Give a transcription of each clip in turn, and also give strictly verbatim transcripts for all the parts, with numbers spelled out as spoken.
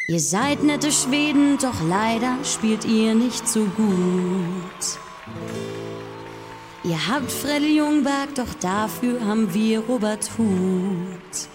Ihr seid nette Schweden, doch leider spielt ihr nicht so gut. Ihr habt Freddy Ljungberg, doch dafür haben wir Robert Huth.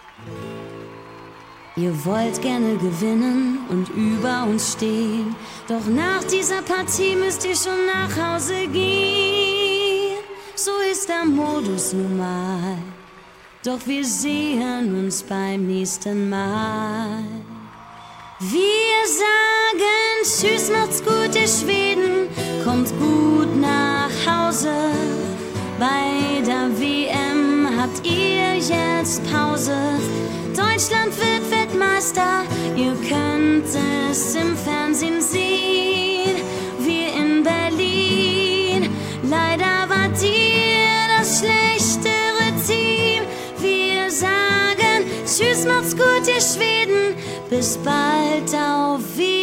Ihr wollt gerne gewinnen und über uns stehen, doch nach dieser Partie müsst ihr schon nach Hause gehen. So ist der Modus nun mal, doch wir sehen uns beim nächsten Mal. Wir sagen Tschüss, macht's gut, ihr Schweden, kommt gut nach Hause. Bei der W M habt ihr jetzt Pause. Deutschland wird Weltmeister, ihr könnt es im Fernsehen sehen. Wir in Berlin, leider wart ihr das schlechtere Team. Wir sagen Tschüss, macht's gut, ihr Schweden, bis bald, auf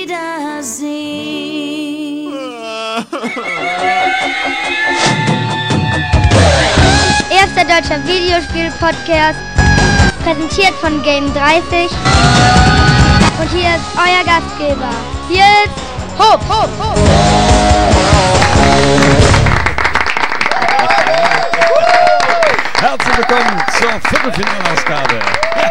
Wiedersehen. Erster deutscher Videospiel-Podcast, präsentiert von Game dreißig. Und hier ist euer Gastgeber, jetzt Hopp, Hopp, Hopp. Herzlich willkommen zur Viertelfinalausgabe.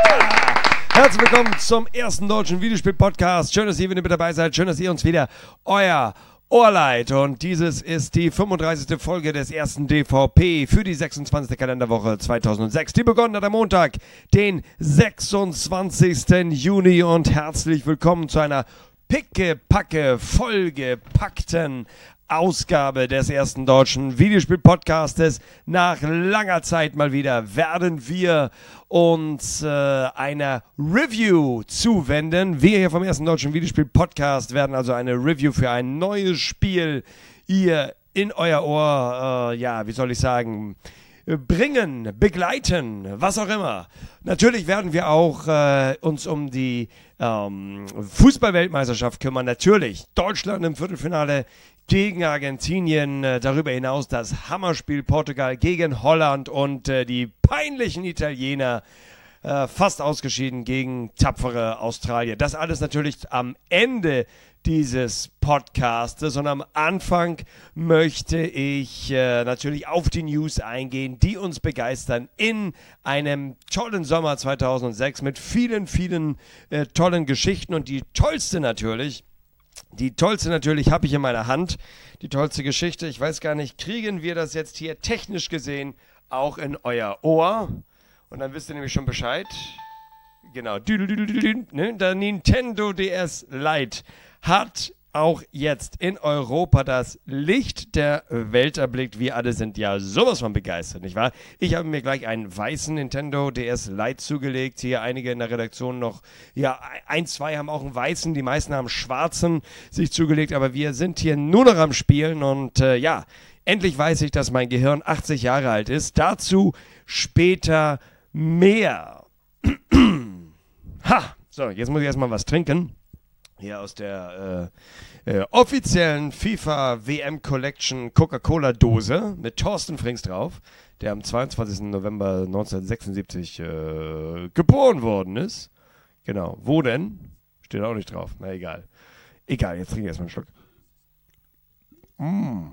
Herzlich willkommen zum ersten deutschen Videospiel-Podcast. Schön, dass ihr wieder mit dabei seid. Schön, dass ihr uns wieder euer Ohr leiht. Und dieses ist die fünfunddreißigste Folge des ersten D V P für die sechsundzwanzigste Kalenderwoche zweitausendsechs. Die begonnen hat am Montag, den sechsundzwanzigsten Juni. Und herzlich willkommen zu einer pickepacke vollgepackten Ausgabe des ersten deutschen Videospiel-Podcastes. Nach langer Zeit mal wieder werden wir uns äh, einer Review zuwenden. Wir hier vom ersten deutschen Videospiel-Podcast werden also eine Review für ein neues Spiel hier in euer Ohr, äh, ja, wie soll ich sagen, bringen, begleiten, was auch immer. Natürlich werden wir auch äh, uns um die ähm, Fußball-Weltmeisterschaft kümmern. Natürlich Deutschland im Viertelfinale gegen Argentinien, äh, darüber hinaus das Hammerspiel Portugal gegen Holland und äh, die peinlichen Italiener äh, fast ausgeschieden gegen tapfere Australier. Das alles natürlich am Ende dieses Podcastes, und am Anfang möchte ich äh, natürlich auf die News eingehen, die uns begeistern in einem tollen Sommer zweitausendsechs mit vielen, vielen äh, tollen Geschichten, und die tollste natürlich Die tollste natürlich habe ich in meiner Hand, die tollste Geschichte. Ich weiß gar nicht, kriegen wir das jetzt hier technisch gesehen auch in euer Ohr? Und dann wisst ihr nämlich schon Bescheid. Genau, ne? Der Nintendo D S Lite hat auch jetzt in Europa das Licht der Welt erblickt. Wir alle sind ja sowas von begeistert, nicht wahr? Ich habe mir gleich einen weißen Nintendo D S Lite zugelegt. Hier einige in der Redaktion noch, ja, ein, zwei haben auch einen weißen, die meisten haben einen schwarzen sich zugelegt, aber wir sind hier nur noch am Spielen, und äh, ja, endlich weiß ich, dass mein Gehirn achtzig Jahre alt ist. Dazu später mehr. Ha! So, jetzt muss ich erstmal was trinken. Hier aus der äh, äh, offiziellen FIFA W M Collection Coca-Cola-Dose mit Thorsten Frings drauf, der am zweiundzwanzigsten November neunzehnhundertsechsundsiebzig äh, geboren worden ist. Genau. Wo denn? Steht auch nicht drauf. Na egal. Egal, jetzt trinke ich erstmal einen Schluck. Mmh.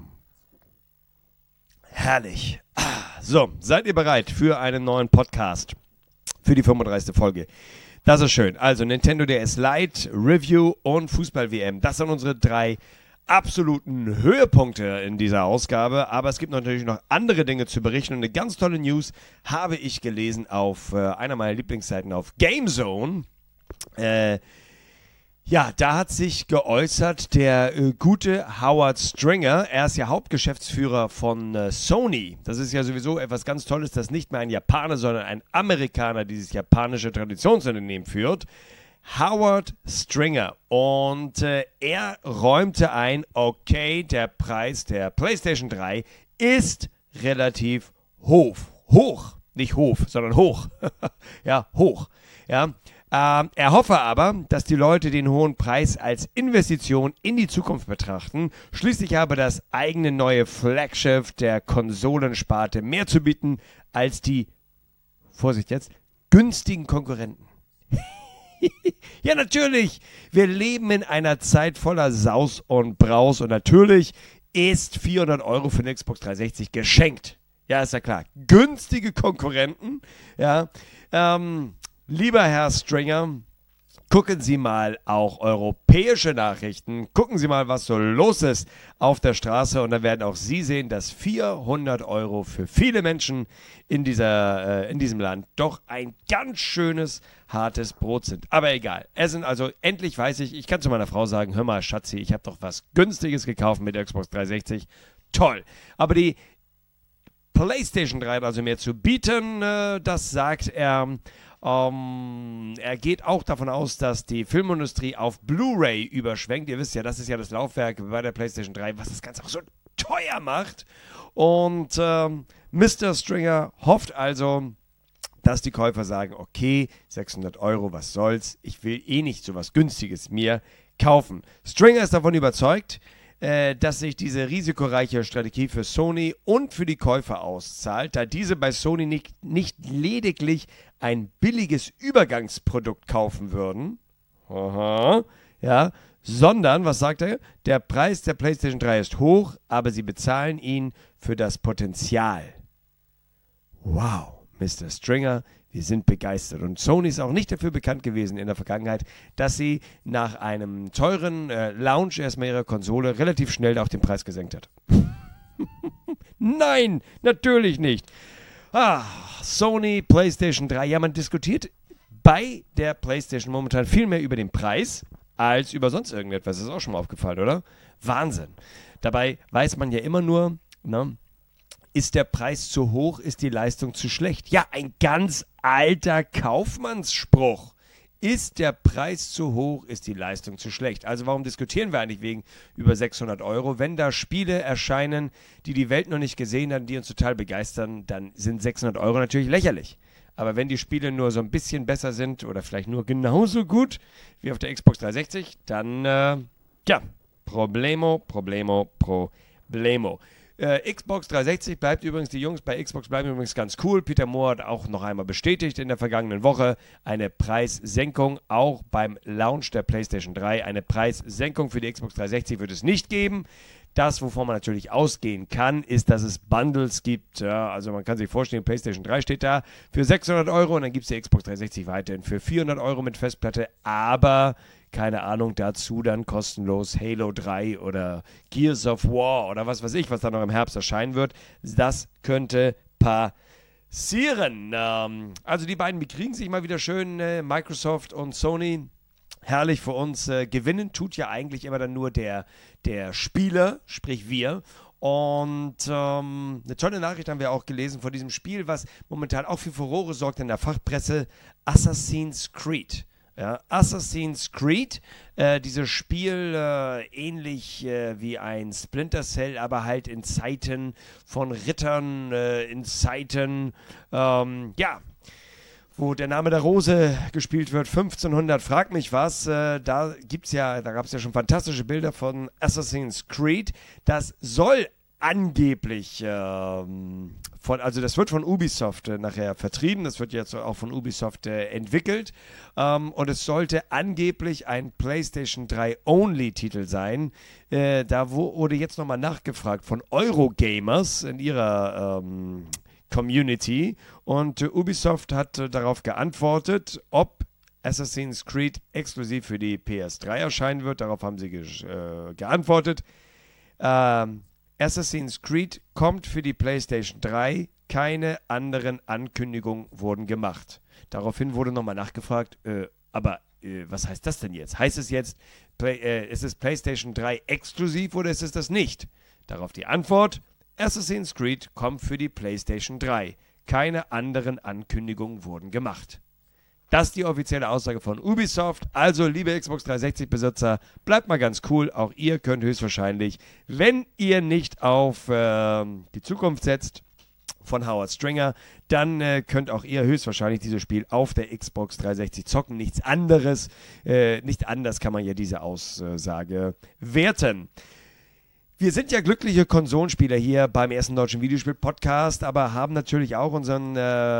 Herrlich. Ah, so, seid ihr bereit für einen neuen Podcast? Für die fünfunddreißigste Folge. Das ist schön. Also Nintendo D S Lite, Review und Fußball-W M. Das sind unsere drei absoluten Höhepunkte in dieser Ausgabe. Aber es gibt natürlich noch andere Dinge zu berichten. Und eine ganz tolle News habe ich gelesen auf äh, einer meiner Lieblingsseiten auf GameZone. Äh, ja, da hat sich geäußert der äh, gute Howard Stringer. Er ist ja Hauptgeschäftsführer von äh, Sony. Das ist ja sowieso etwas ganz Tolles, dass nicht mehr ein Japaner, sondern ein Amerikaner dieses japanische Traditionsunternehmen führt. Howard Stringer. Und äh, er räumte ein, okay, der Preis der PlayStation drei ist relativ hoch. Hoch. Nicht hoch, sondern hoch. Ja, hoch. Ja. Ähm, er hoffe aber, dass die Leute den hohen Preis als Investition in die Zukunft betrachten. Schließlich habe das eigene neue Flaggschiff der Konsolensparte mehr zu bieten als die, Vorsicht jetzt, günstigen Konkurrenten. Ja, natürlich. Wir leben in einer Zeit voller Saus und Braus und natürlich ist vierhundert Euro für eine Xbox dreihundertsechzig geschenkt. Ja, ist ja klar. Günstige Konkurrenten. Ja, ähm, lieber Herr Stringer, gucken Sie mal auch europäische Nachrichten. Gucken Sie mal, was so los ist auf der Straße. Und dann werden auch Sie sehen, dass vierhundert Euro für viele Menschen in, dieser, äh, in diesem Land doch ein ganz schönes, hartes Brot sind. Aber egal. Es sind also, endlich weiß ich, ich kann zu meiner Frau sagen, hör mal, Schatzi, ich habe doch was Günstiges gekauft mit der Xbox dreihundertsechzig. Toll. Aber die PlayStation drei hat also mehr zu bieten. Äh, das sagt er. Um, er geht auch davon aus, dass die Filmindustrie auf Blu-ray überschwenkt. Ihr wisst ja, das ist ja das Laufwerk bei der PlayStation drei, was das Ganze auch so teuer macht. Und ähm, Mister Stringer hofft also, dass die Käufer sagen, okay, sechshundert Euro, was soll's, ich will eh nicht so was Günstiges mir kaufen. Stringer ist davon überzeugt, äh, dass sich diese risikoreiche Strategie für Sony und für die Käufer auszahlt, da diese bei Sony nicht, nicht lediglich ein billiges Übergangsprodukt kaufen würden, aha, ja, sondern, was sagt er, der Preis der PlayStation drei ist hoch, aber sie bezahlen ihn für das Potenzial. Wow, Mister Stringer, wir sind begeistert. Und Sony ist auch nicht dafür bekannt gewesen in der Vergangenheit, dass sie nach einem teuren äh, Launch erstmal ihrer Konsole relativ schnell auch den Preis gesenkt hat. Nein, natürlich nicht. Ah, Sony, PlayStation drei. Ja, man diskutiert bei der PlayStation momentan viel mehr über den Preis als über sonst irgendetwas. Das ist auch schon mal aufgefallen, oder? Wahnsinn. Dabei weiß man ja immer nur, ne, ist der Preis zu hoch, ist die Leistung zu schlecht. Ja, ein ganz alter Kaufmannsspruch. Ist der Preis zu hoch, ist die Leistung zu schlecht. Also warum diskutieren wir eigentlich wegen über sechshundert Euro? Wenn da Spiele erscheinen, die die Welt noch nicht gesehen hat, die uns total begeistern, dann sind sechshundert Euro natürlich lächerlich. Aber wenn die Spiele nur so ein bisschen besser sind oder vielleicht nur genauso gut wie auf der Xbox dreihundertsechzig, dann, äh, ja, Problemo, Problemo, Problemo. Äh, Xbox dreihundertsechzig bleibt übrigens, die Jungs bei Xbox bleiben übrigens ganz cool. Peter Moore hat auch noch einmal bestätigt in der vergangenen Woche eine Preissenkung, auch beim Launch der PlayStation drei. Eine Preissenkung für die Xbox dreihundertsechzig wird es nicht geben. Das, wovon man natürlich ausgehen kann, ist, dass es Bundles gibt. Ja, also man kann sich vorstellen, PlayStation drei steht da für sechshundert Euro und dann gibt es die Xbox dreihundertsechzig weiterhin für vierhundert Euro mit Festplatte, aber keine Ahnung, dazu dann kostenlos Halo drei oder Gears of War oder was weiß ich, was dann noch im Herbst erscheinen wird. Das könnte passieren. Ähm, also die beiden bekriegen sich mal wieder schön, äh, Microsoft und Sony. Herrlich für uns. Äh, gewinnen tut ja eigentlich immer dann nur der, der Spieler, sprich wir. Und ähm, eine tolle Nachricht haben wir auch gelesen von diesem Spiel, was momentan auch für Furore sorgt in der Fachpresse, Assassin's Creed. Ja, Assassin's Creed, äh, dieses Spiel äh, ähnlich äh, wie ein Splinter Cell, aber halt in Zeiten von Rittern, äh, in Zeiten, ähm, ja, wo der Name der Rose gespielt wird, fünfzehnhundert, frag mich was, äh, da gibt's ja, da gab es ja schon fantastische Bilder von Assassin's Creed, das soll angeblich ähm, von, also das wird von Ubisoft äh, nachher vertrieben, das wird jetzt auch von Ubisoft äh, entwickelt ähm, und es sollte angeblich ein PlayStation drei Only-Titel sein. Äh, da wurde jetzt nochmal nachgefragt von Eurogamers in ihrer ähm, Community und äh, Ubisoft hat äh, darauf geantwortet, ob Assassin's Creed exklusiv für die P S drei erscheinen wird. Darauf haben sie ge- äh, geantwortet. Ähm, Assassin's Creed kommt für die PlayStation drei. Keine anderen Ankündigungen wurden gemacht. Daraufhin wurde nochmal nachgefragt, äh, aber äh, was heißt das denn jetzt? Heißt es jetzt, Play, äh, ist es PlayStation drei exklusiv oder ist es das nicht? Darauf die Antwort, Assassin's Creed kommt für die PlayStation drei. Keine anderen Ankündigungen wurden gemacht. Das ist die offizielle Aussage von Ubisoft. Also, liebe Xbox dreihundertsechzig-Besitzer, bleibt mal ganz cool. Auch ihr könnt höchstwahrscheinlich, wenn ihr nicht auf äh, die Zukunft setzt von Howard Stringer, dann äh, könnt auch ihr höchstwahrscheinlich dieses Spiel auf der Xbox dreihundertsechzig zocken. Nichts anderes, äh, nicht anders kann man ja diese Aussage werten. Wir sind ja glückliche Konsolenspieler hier beim ersten deutschen Videospiel-Podcast, aber haben natürlich auch unseren äh,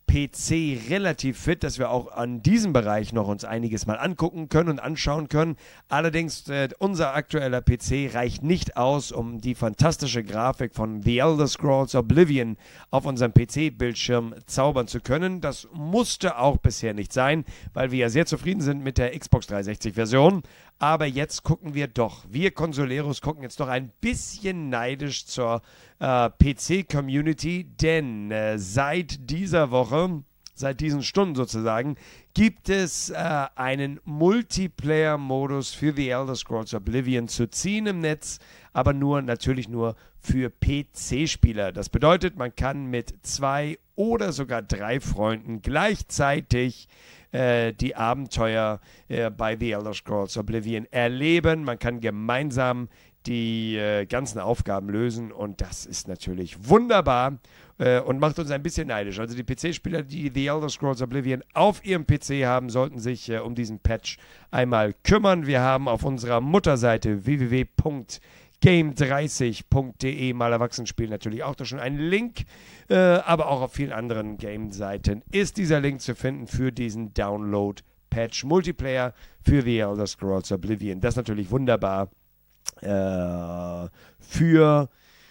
P C relativ fit, dass wir auch an diesem Bereich noch uns einiges mal angucken können und anschauen können. Allerdings, äh, unser aktueller P C reicht nicht aus, um die fantastische Grafik von The Elder Scrolls Oblivion auf unserem P C-Bildschirm zaubern zu können. Das musste auch bisher nicht sein, weil wir ja sehr zufrieden sind mit der Xbox dreihundertsechzig-Version. Aber jetzt gucken wir doch, wir Consoleros gucken jetzt doch ein bisschen neidisch zur äh, P C-Community, denn äh, seit dieser Woche, seit diesen Stunden sozusagen, gibt es äh, einen Multiplayer-Modus für The Elder Scrolls Oblivion zu ziehen im Netz, aber nur natürlich nur für P C-Spieler. Das bedeutet, man kann mit zwei oder sogar drei Freunden gleichzeitig äh, die Abenteuer äh, bei The Elder Scrolls Oblivion erleben. Man kann gemeinsam die äh, ganzen Aufgaben lösen und das ist natürlich wunderbar äh, und macht uns ein bisschen neidisch. Also die P C-Spieler, die The Elder Scrolls Oblivion auf ihrem P C haben, sollten sich äh, um diesen Patch einmal kümmern. Wir haben auf unserer Mutterseite w w w punkt game dreißig punkt de mal Erwachsenenspiel natürlich auch da schon einen Link, äh, aber auch auf vielen anderen Game-Seiten ist dieser Link zu finden für diesen Download-Patch Multiplayer für The Elder Scrolls Oblivion. Das ist natürlich wunderbar Äh, für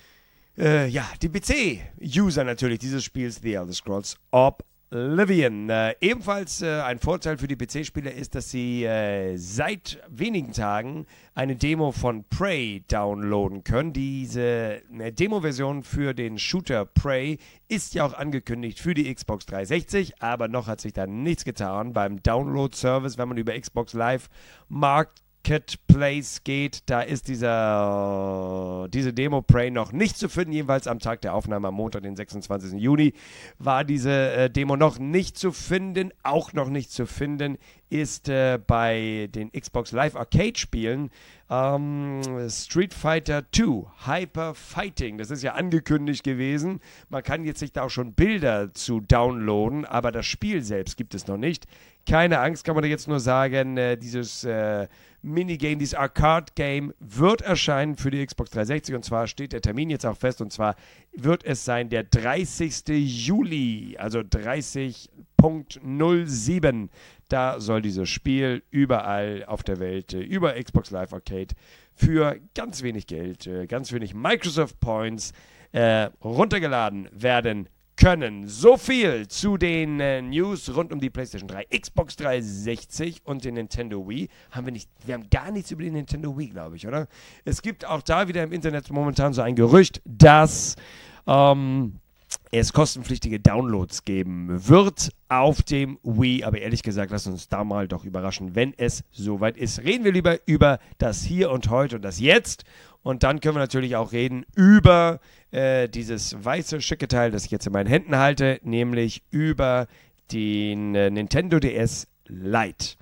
äh, ja, die P C-User natürlich dieses Spiels The Elder Scrolls Oblivion. Äh, ebenfalls äh, ein Vorteil für die P C-Spieler ist, dass sie äh, seit wenigen Tagen eine Demo von Prey downloaden können. Diese äh, Demo-Version für den Shooter Prey ist ja auch angekündigt für die Xbox dreihundertsechzig, aber noch hat sich da nichts getan beim Download-Service, wenn man über Xbox Live Markt Marketplace geht, da ist dieser, diese Demo Prey noch nicht zu finden, jedenfalls am Tag der Aufnahme am Montag, den sechsundzwanzigsten Juni, war diese äh, Demo noch nicht zu finden. Auch noch nicht zu finden ist äh, bei den Xbox Live Arcade Spielen ähm, Street Fighter zwei Hyper Fighting. Das ist ja angekündigt gewesen. Man kann jetzt sich da auch schon Bilder zu downloaden, aber das Spiel selbst gibt es noch nicht. Keine Angst, kann man da jetzt nur sagen, äh, dieses äh, Minigame, dieses Arcade-Game wird erscheinen für die Xbox dreihundertsechzig und zwar steht der Termin jetzt auch fest und zwar wird es sein der dreißigsten Juli, also dreißig Punkt null sieben. Da soll dieses Spiel überall auf der Welt äh, über Xbox Live Arcade für ganz wenig Geld, äh, ganz wenig Microsoft Points äh, runtergeladen werden können. So viel zu den äh, News rund um die PlayStation drei, Xbox dreihundertsechzig und den Nintendo Wii. Haben wir nicht, wir haben gar nichts über den Nintendo Wii, glaube ich, oder? Es gibt auch da wieder im Internet momentan so ein Gerücht, dass ähm, es kostenpflichtige Downloads geben wird auf dem Wii. Aber ehrlich gesagt, lasst uns da mal doch überraschen, wenn es soweit ist. Reden wir lieber über das Hier und Heute und das Jetzt. Und dann können wir natürlich auch reden über äh, dieses weiße, schicke Teil, das ich jetzt in meinen Händen halte, nämlich über den äh, Nintendo D S Lite.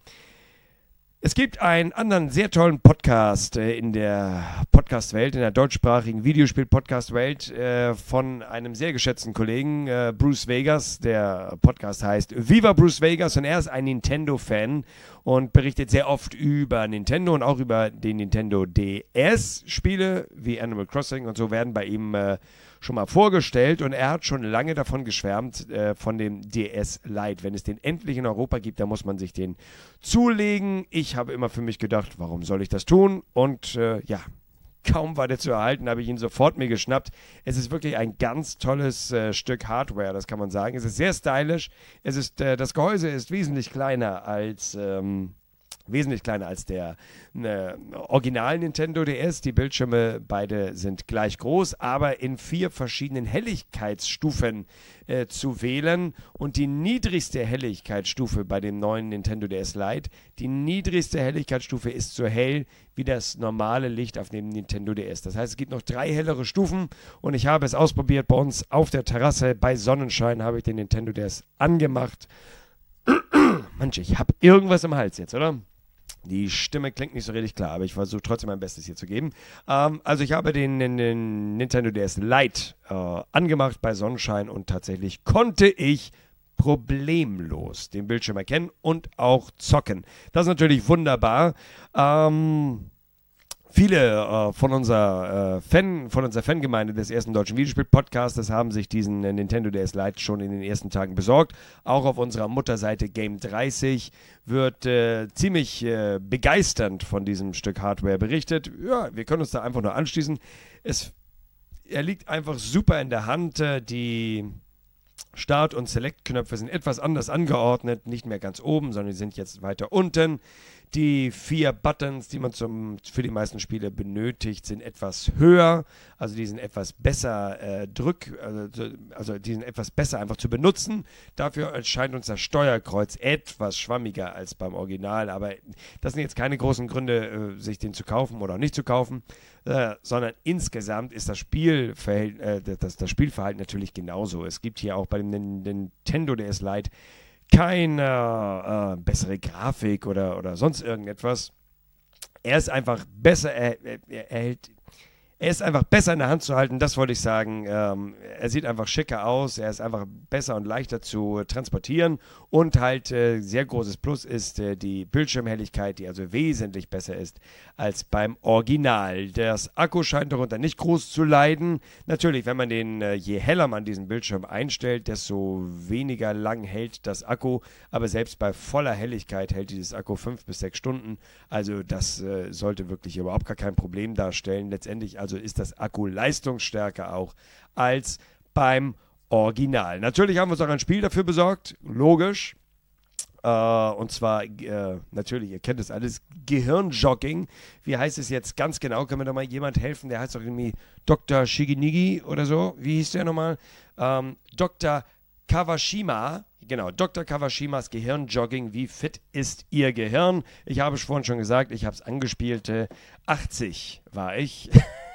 Es gibt einen anderen sehr tollen Podcast äh, in der Podcast-Welt, in der deutschsprachigen Videospiel-Podcast-Welt äh, von einem sehr geschätzten Kollegen, äh, Bruce Vegas. Der Podcast heißt Viva Bruce Vegas und er ist ein Nintendo-Fan und berichtet sehr oft über Nintendo und auch über den Nintendo D S. Spiele wie Animal Crossing und so werden bei ihm äh, schon mal vorgestellt und er hat schon lange davon geschwärmt, äh, von dem D S Lite. Wenn es den endlich in Europa gibt, dann muss man sich den zulegen. Ich habe immer für mich gedacht, warum soll ich das tun? Und äh, ja, kaum war der zu erhalten, habe ich ihn sofort mir geschnappt. Es ist wirklich ein ganz tolles äh, Stück Hardware, das kann man sagen. Es ist sehr stylisch. Es ist, äh, das Gehäuse ist wesentlich kleiner als... Ähm, wesentlich kleiner als der äh, Original Nintendo D S. Die Bildschirme beide sind gleich groß, aber in vier verschiedenen Helligkeitsstufen äh, zu wählen. Und die niedrigste Helligkeitsstufe bei dem neuen Nintendo D S Lite, die niedrigste Helligkeitsstufe ist so hell wie das normale Licht auf dem Nintendo D S. Das heißt, es gibt noch drei hellere Stufen und ich habe es ausprobiert bei uns auf der Terrasse. Bei Sonnenschein habe ich den Nintendo D S angemacht. Mensch, ich habe irgendwas im Hals jetzt, oder? Die Stimme klingt nicht so richtig klar, aber ich versuche trotzdem mein Bestes hier zu geben. Ähm, also ich habe den, den, den Nintendo D S Lite äh, angemacht bei Sonnenschein und tatsächlich konnte ich problemlos den Bildschirm erkennen und auch zocken. Das ist natürlich wunderbar. Ähm... Viele äh, von unserer äh, Fan, von unserer Fangemeinde des ersten deutschen Videospiel-Podcasts haben sich diesen äh, Nintendo D S Lite schon in den ersten Tagen besorgt. Auch auf unserer Mutterseite Game dreißig wird äh, ziemlich äh, begeisternd von diesem Stück Hardware berichtet. Ja, wir können uns da einfach nur anschließen. Es, er liegt einfach super in der Hand. Äh, die Start- und Select-Knöpfe sind etwas anders angeordnet, nicht mehr ganz oben, sondern die sind jetzt weiter unten. Die vier Buttons, die man zum, für die meisten Spiele benötigt, sind etwas höher, also die sind etwas besser äh, drück, also, also die sind etwas besser einfach zu benutzen. Dafür erscheint uns das Steuerkreuz etwas schwammiger als beim Original, aber das sind jetzt keine großen Gründe, äh, sich den zu kaufen oder nicht zu kaufen, äh, sondern insgesamt ist das, Spielverhält, äh, das, das Spielverhalten natürlich genauso. Es gibt hier auch bei dem Nintendo D S Lite keine äh, bessere Grafik oder, oder sonst irgendetwas. Er ist einfach besser, er, er, er, hält, er ist einfach besser in der Hand zu halten, das wollte ich sagen. Ähm, er sieht einfach schicker aus, er ist einfach besser und leichter zu transportieren und halt äh, sehr großes Plus ist äh, die Bildschirmhelligkeit, die also wesentlich besser ist als beim Original. Das Akku scheint darunter nicht groß zu leiden. Natürlich, wenn man den, äh, je heller man diesen Bildschirm einstellt, desto weniger lang hält das Akku, aber selbst bei voller Helligkeit hält dieses Akku fünf bis sechs Stunden, also das äh, sollte wirklich überhaupt gar kein Problem darstellen. Letztendlich also ist das Akku leistungsstärker auch als beim Original. Natürlich haben wir uns auch ein Spiel dafür besorgt, logisch. Uh, und zwar, uh, natürlich, ihr kennt das alles, Gehirnjogging. Wie heißt es jetzt ganz genau? Kann mir da mal jemand helfen? Der heißt doch irgendwie Doktor Shigenigi oder so. Wie hieß der nochmal? Um, Doktor Kawashima. Genau, Doktor Kawashimas Gehirnjogging. Wie fit ist Ihr Gehirn? Ich habe es vorhin schon gesagt, ich habe es angespielt. Äh, achtzig war ich.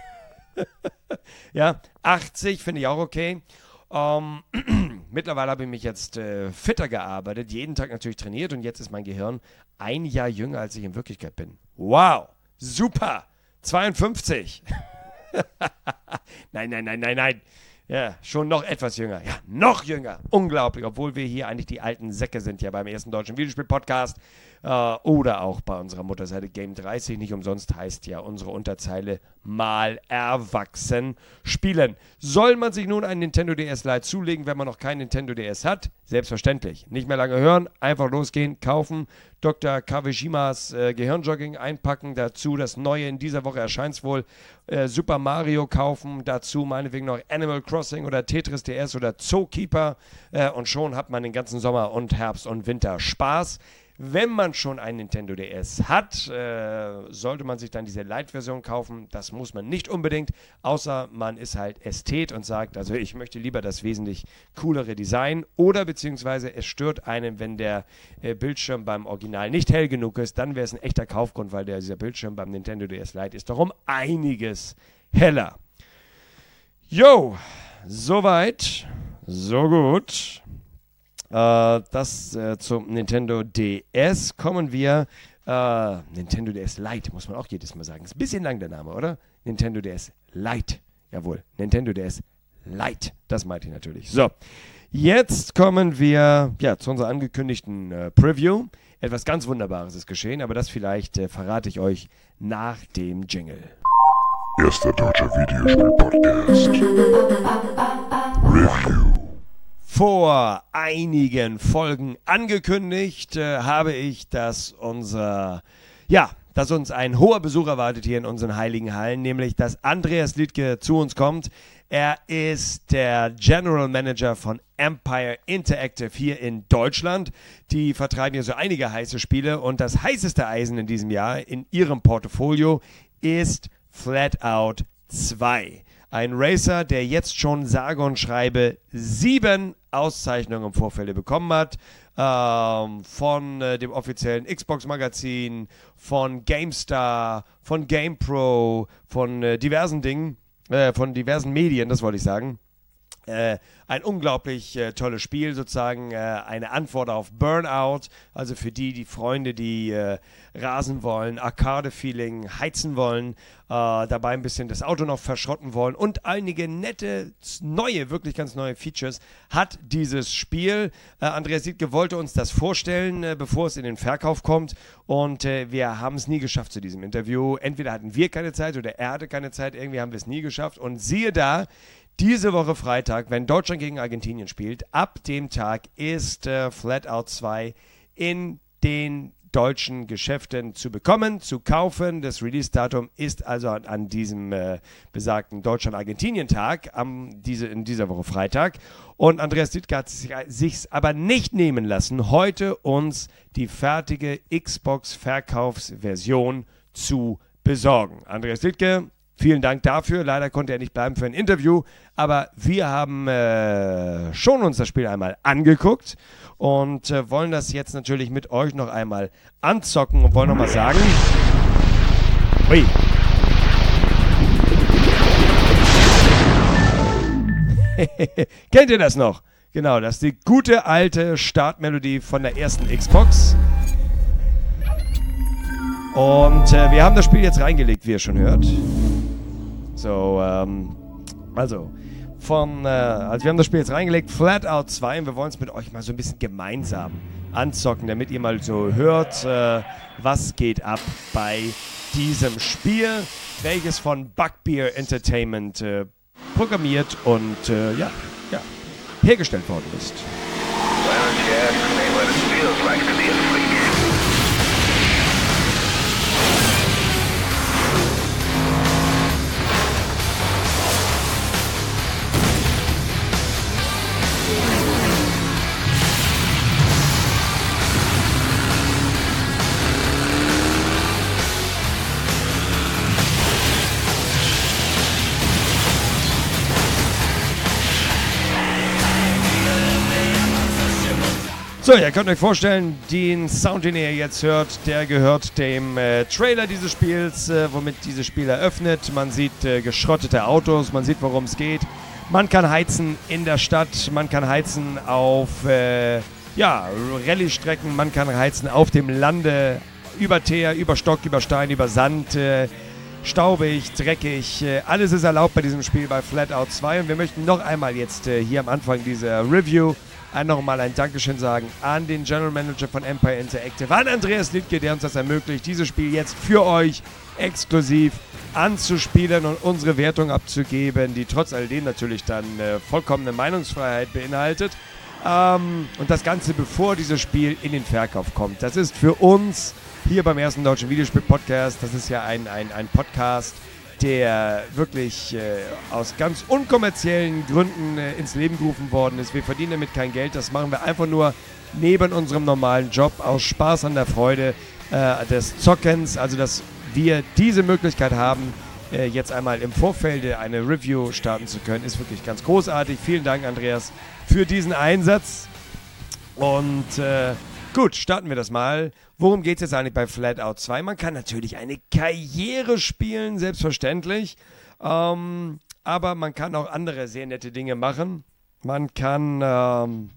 Ja, achtzig finde ich auch okay. Um, mittlerweile habe ich mich jetzt äh, fitter gearbeitet, jeden Tag natürlich trainiert und jetzt ist mein Gehirn ein Jahr jünger, als ich in Wirklichkeit bin. Wow, super, zweiundfünfzig. Nein, nein, nein, nein, nein. Ja, schon noch etwas jünger. Ja, noch jünger. Unglaublich, obwohl wir hier eigentlich die alten Säcke sind, ja beim ersten deutschen Videospiel-Podcast äh, oder auch bei unserer Mutterseite Game dreißig. Nicht umsonst heißt ja unsere Unterzeile mal erwachsen spielen. Soll man sich nun einen Nintendo D S Lite zulegen, wenn man noch keinen Nintendo D S hat? Selbstverständlich. Nicht mehr lange hören, einfach losgehen, kaufen. Doktor Kawashimas äh, Gehirnjogging einpacken, dazu das neue, in dieser Woche erscheint es wohl, äh, Super Mario kaufen, dazu meinetwegen noch Animal Crossing oder Tetris D S oder Zookeeper äh, und schon hat man den ganzen Sommer und Herbst und Winter Spaß. Wenn man schon einen Nintendo D S hat, äh, sollte man sich dann diese Lite-Version kaufen. Das muss man nicht unbedingt, außer man ist halt Ästhet und sagt, also ich möchte lieber das wesentlich coolere Design oder beziehungsweise es stört einen, wenn der äh, Bildschirm beim Original nicht hell genug ist, dann wäre es ein echter Kaufgrund, weil der, dieser Bildschirm beim Nintendo D S Lite ist doch um einiges heller. Jo, soweit, so gut. Uh, das uh, zum Nintendo D S. Kommen wir, uh, Nintendo D S Lite, muss man auch jedes Mal sagen. Ist ein bisschen lang der Name, oder? Nintendo D S Lite. Jawohl, Nintendo D S Lite. Das meinte ich natürlich. So, jetzt kommen wir ja, zu unserer angekündigten uh, Preview. Etwas ganz Wunderbares ist geschehen, aber das vielleicht uh, verrate ich euch nach dem Jingle. Erster deutscher Videospiel-Podcast. Review. Vor einigen Folgen angekündigt äh, habe ich, dass unser, ja, dass uns ein hoher Besuch erwartet hier in unseren heiligen Hallen, nämlich dass Andreas Liedtke zu uns kommt. Er ist der General Manager von Empire Interactive hier in Deutschland. Die vertreiben hier so einige heiße Spiele und das heißeste Eisen in diesem Jahr in ihrem Portfolio ist Flatout zwei. Ein Racer, der jetzt schon sage und schreibe sieben Auszeichnungen im Vorfeld bekommen hat. Ähm, von äh, dem offiziellen Xbox-Magazin, von GameStar, von GamePro, von äh, diversen Dingen, äh, von diversen Medien, das wollte ich sagen. Äh, ein unglaublich äh, tolles Spiel, sozusagen äh, eine Antwort auf Burnout, also für die, die Freunde, die äh, rasen wollen, Arcade-Feeling, heizen wollen, äh, dabei ein bisschen das Auto noch verschrotten wollen und einige nette, neue, wirklich ganz neue Features hat dieses Spiel. Äh, Andreas Siedke wollte uns das vorstellen, äh, bevor es in den Verkauf kommt und äh, wir haben es nie geschafft zu diesem Interview. Entweder hatten wir keine Zeit oder er hatte keine Zeit, irgendwie haben wir es nie geschafft und siehe da, diese Woche Freitag, wenn Deutschland gegen Argentinien spielt, ab dem Tag ist äh, Flatout zwei in den deutschen Geschäften zu bekommen, zu kaufen. Das Release-Datum ist also an, an diesem äh, besagten Deutschland-Argentinien-Tag, am, diese, in dieser Woche Freitag. Und Andreas Dietger hat sich sich's aber nicht nehmen lassen, heute uns die fertige Xbox-Verkaufsversion zu besorgen. Andreas Dietger, vielen Dank dafür. Leider konnte er nicht bleiben für ein Interview, aber wir haben äh, schon uns das Spiel einmal angeguckt und äh, wollen das jetzt natürlich mit euch noch einmal anzocken und wollen nochmal sagen... Ui. Kennt ihr das noch? Genau, das ist die gute alte Startmelodie von der ersten Xbox. Und äh, wir haben das Spiel jetzt reingelegt, wie ihr schon hört. So, ähm, also, von, äh, also wir haben das Spiel jetzt reingelegt, Flatout zwei, und wir wollen es mit euch mal so ein bisschen gemeinsam anzocken, damit ihr mal so hört, äh, was geht ab bei diesem Spiel, welches von Bugbear Entertainment äh, programmiert und, äh, ja, ja, hergestellt worden ist. So, ihr könnt euch vorstellen, den Sound, den ihr jetzt hört, der gehört dem äh, Trailer dieses Spiels, äh, womit dieses Spiel eröffnet. Man sieht äh, geschrottete Autos, man sieht, worum es geht. Man kann heizen in der Stadt, man kann heizen auf äh, ja, Rallye-Strecken, man kann heizen auf dem Lande, über Teer, über Stock, über Stein, über Sand, äh, staubig, dreckig. Äh, alles ist erlaubt bei diesem Spiel bei Flatout zwei. Und wir möchten noch einmal jetzt äh, hier am Anfang dieser Review nochmal ein Dankeschön sagen an den General Manager von Empire Interactive, an Andreas Littke, der uns das ermöglicht, dieses Spiel jetzt für euch exklusiv anzuspielen und unsere Wertung abzugeben, die trotz alledem natürlich dann äh, vollkommene Meinungsfreiheit beinhaltet. Ähm, und das Ganze, bevor dieses Spiel in den Verkauf kommt. Das ist für uns hier beim ersten Deutschen Videospiel-Podcast, das ist ja ein, ein, ein Podcast, der wirklich äh, aus ganz unkommerziellen Gründen äh, ins Leben gerufen worden ist. Wir verdienen damit kein Geld, das machen wir einfach nur neben unserem normalen Job, aus Spaß an der Freude äh, des Zockens, also dass wir diese Möglichkeit haben, äh, jetzt einmal im Vorfeld eine Review starten zu können, ist wirklich ganz großartig. Vielen Dank, Andreas, für diesen Einsatz. Und äh, gut, starten wir das mal. Worum geht es jetzt eigentlich bei Flatout zwei? Man kann natürlich eine Karriere spielen, selbstverständlich. Ähm, aber man kann auch andere sehr nette Dinge machen. Man kann, ähm,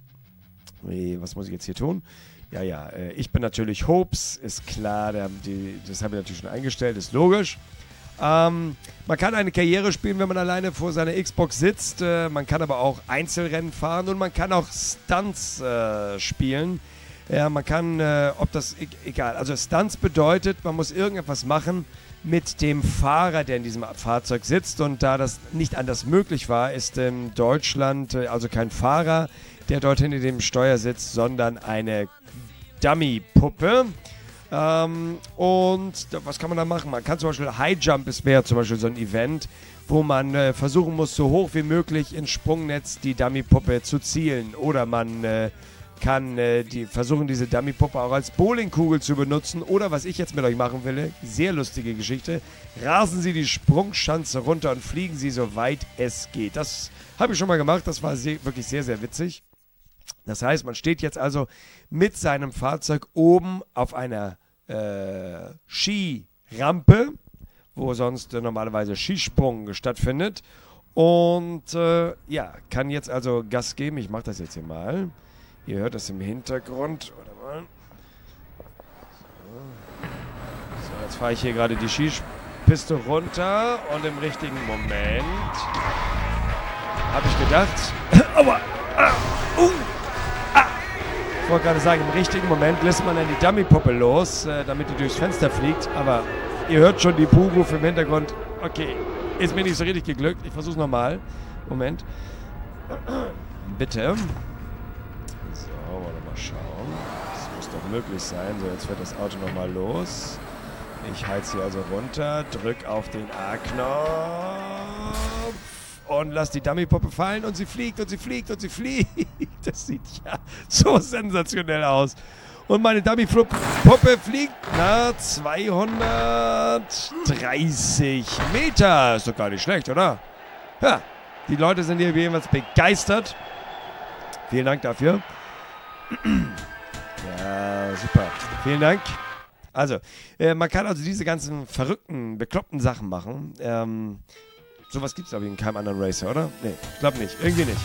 was muss ich jetzt hier tun? Ja, ja, äh, ich bin natürlich Hopes, ist klar, der, die, das habe ich natürlich schon eingestellt, ist logisch. Ähm, man kann eine Karriere spielen, wenn man alleine vor seiner Xbox sitzt. Äh, man kann aber auch Einzelrennen fahren und man kann auch Stunts äh, spielen. Ja, man kann, äh, ob das, e- egal, also Stunts bedeutet, man muss irgendetwas machen mit dem Fahrer, der in diesem Fahrzeug sitzt, und da das nicht anders möglich war, ist in Deutschland äh, also kein Fahrer, der dort hinter dem Steuer sitzt, sondern eine Dummy-Puppe. Ähm, und da, was kann man da machen? Man kann zum Beispiel High Jump, es wäre zum Beispiel so ein Event, wo man äh, versuchen muss, so hoch wie möglich ins Sprungnetz die Dummy-Puppe zu zielen, oder man äh, kann äh, die versuchen, diese Dummy-Puppe auch als Bowlingkugel zu benutzen. Oder was ich jetzt mit euch machen will, sehr lustige Geschichte, rasen Sie die Sprungschanze runter und fliegen Sie so weit es geht. Das habe ich schon mal gemacht, das war sehr, wirklich sehr, sehr witzig. Das heißt, man steht jetzt also mit seinem Fahrzeug oben auf einer äh, Skirampe, wo sonst äh, normalerweise Skisprung stattfindet. Und äh, ja, kann jetzt also Gas geben. Ich mache das jetzt hier mal. Ihr hört das im Hintergrund. Warte mal. So, jetzt fahre ich hier gerade die Skipiste runter und im richtigen Moment habe ich gedacht, aua, ah, uh, ah. Ich wollte gerade sagen, im richtigen Moment lässt man dann die Dummypuppe los, äh, damit die durchs Fenster fliegt. Aber ihr hört schon die Buhruf im Hintergrund. Okay, ist mir nicht so richtig geglückt. Ich versuche es nochmal. Moment. Bitte. So, wollen wir mal schauen. Das muss doch möglich sein. So, jetzt fährt das Auto nochmal los. Ich heiz hier also runter, drück auf den A-Knopf und lass die Dummypuppe fallen und sie fliegt und sie fliegt und sie fliegt. Das sieht ja so sensationell aus. Und meine Dummypuppe fliegt na zweihundertdreißig Meter. Ist doch gar nicht schlecht, oder? Ja, die Leute sind hier jeweils begeistert. Vielen Dank dafür. Ja, super. Vielen Dank. Also, äh, man kann also diese ganzen verrückten, bekloppten Sachen machen. Ähm, sowas gibt es aber in keinem anderen Racer, oder? Nee, ich glaube nicht. Irgendwie nicht.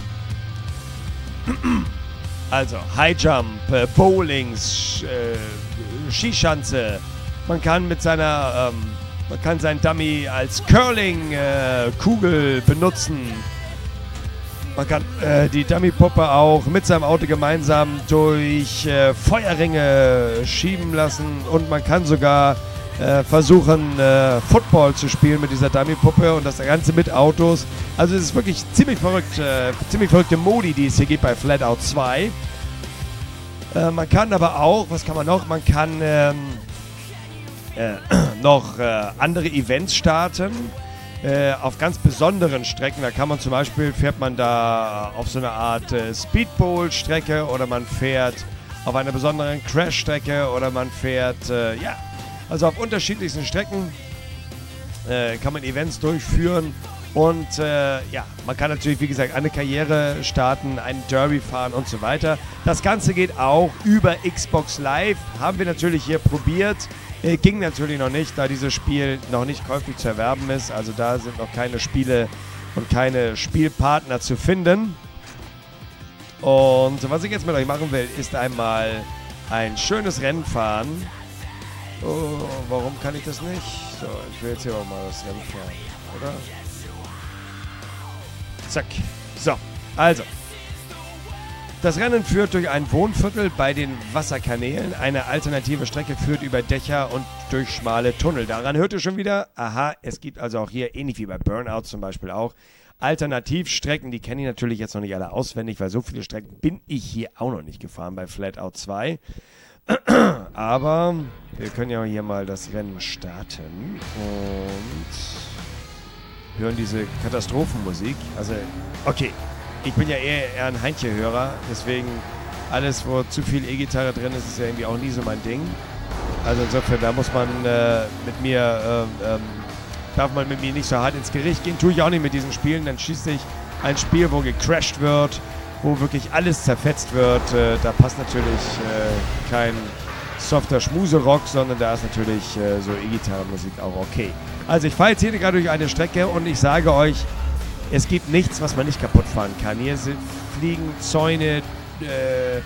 Also, High Jump, äh, Bowling, Sch, äh, Skischanze. Man kann mit seiner, ähm, man kann seinen Dummy als Curling-Kugel äh, benutzen. Man kann äh, die Dummypuppe auch mit seinem Auto gemeinsam durch äh, Feuerringe schieben lassen und man kann sogar äh, versuchen, äh, Football zu spielen mit dieser Dummypuppe und das Ganze mit Autos. Also es ist wirklich ziemlich verrückt, äh, ziemlich verrückte Modi, die es hier gibt bei Flatout zwei. Äh, man kann aber auch, was kann man noch? Man kann ähm, äh, noch äh, andere Events starten. Äh, auf ganz besonderen Strecken, da kann man zum Beispiel, fährt man da auf so eine Art äh, Speedbowl-Strecke oder man fährt auf einer besonderen Crash-Strecke oder man fährt, äh, ja, also auf unterschiedlichsten Strecken äh, kann man Events durchführen und äh, ja, man kann natürlich, wie gesagt, eine Karriere starten, einen Derby fahren und so weiter. Das Ganze geht auch über Xbox Live, haben wir natürlich hier probiert. Äh, ging natürlich noch nicht, da dieses Spiel noch nicht käuflich zu erwerben ist. Also da sind noch keine Spiele und keine Spielpartner zu finden. Und was ich jetzt mit euch machen will, ist einmal ein schönes Rennen fahren. Oh, warum kann ich das nicht? So, ich will jetzt hier auch mal das Rennen fahren, oder? Zack. So, also. Das Rennen führt durch ein Wohnviertel bei den Wasserkanälen. Eine alternative Strecke führt über Dächer und durch schmale Tunnel. Daran hört ihr schon wieder, aha, es gibt also auch hier, ähnlich wie bei Burnout zum Beispiel auch, Alternativstrecken. Die kenne ich natürlich jetzt noch nicht alle auswendig, weil so viele Strecken bin ich hier auch noch nicht gefahren bei Flatout zwei. Aber wir können ja hier mal das Rennen starten und hören diese Katastrophenmusik. Also, okay. Ich bin ja eher, eher ein Heintje-Hörer, deswegen alles, wo zu viel E-Gitarre drin ist, ist ja irgendwie auch nie so mein Ding. Also insofern, da muss man äh, mit mir, äh, ähm, darf man mit mir nicht so hart ins Gericht gehen. Tue ich auch nicht mit diesen Spielen. Dann schließlich ein Spiel, wo gecrashed wird, wo wirklich alles zerfetzt wird. Äh, da passt natürlich äh, kein softer Schmuserock, sondern da ist natürlich äh, so E-Gitarrenmusik auch okay. Also ich fahre jetzt hier gerade durch eine Strecke und ich sage euch, es gibt nichts, was man nicht kaputt fahren kann. Hier sind, fliegen Zäune, äh, äh,